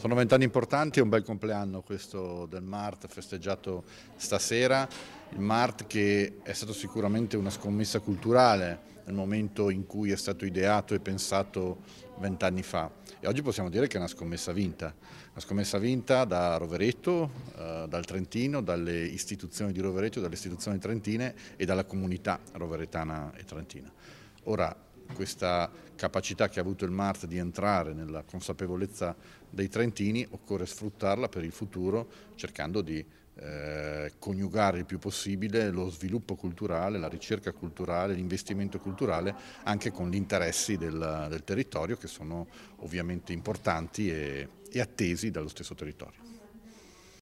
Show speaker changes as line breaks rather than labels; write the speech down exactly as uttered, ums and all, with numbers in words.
Sono vent'anni importanti, è un bel compleanno questo del Mart festeggiato stasera. Il Mart che è stato sicuramente una scommessa culturale nel momento in cui è stato ideato e pensato vent'anni fa. E oggi possiamo dire che è una scommessa vinta. Una scommessa vinta da Rovereto, eh, dal Trentino, dalle istituzioni di Rovereto, dalle istituzioni trentine e dalla comunità roveretana e trentina. Ora, questa capacità che ha avuto il Mart di entrare nella consapevolezza dei trentini occorre sfruttarla per il futuro, cercando di eh, coniugare il più possibile lo sviluppo culturale, la ricerca culturale, l'investimento culturale anche con gli interessi del, del territorio, che sono ovviamente importanti e, e attesi dallo stesso territorio.